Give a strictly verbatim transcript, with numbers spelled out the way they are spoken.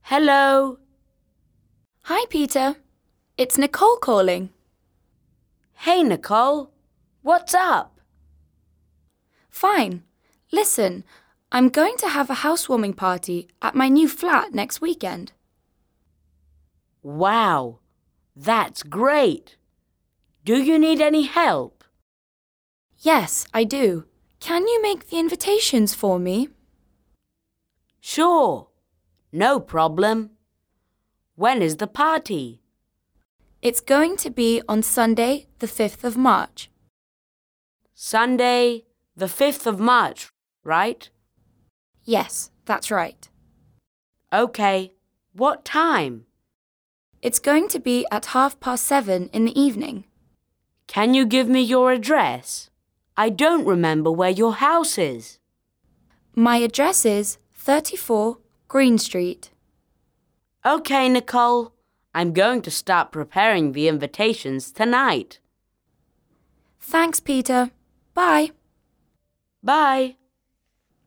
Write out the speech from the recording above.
Hello. Hi, Peter. It's Nicole calling. Hey, Nicole. What's up? Fine. Listen, I'm going to have a housewarming party at my new flat next weekend. Wow, that's great. Do you need any help? Yes, I do. Can you make the invitations for me? Sure, no problem. When is the party? It's going to be on Sunday, the fifth of March. Sunday, the fifth of March, right? Yes, that's right. Okay, what time? It's going to be at half past seven in the evening. Can you give me your address? I don't remember where your house is. My address is thirty-four Green Street. Okay, Nicole. I'm going to start preparing the invitations tonight. Thanks, Peter. Bye. Bye.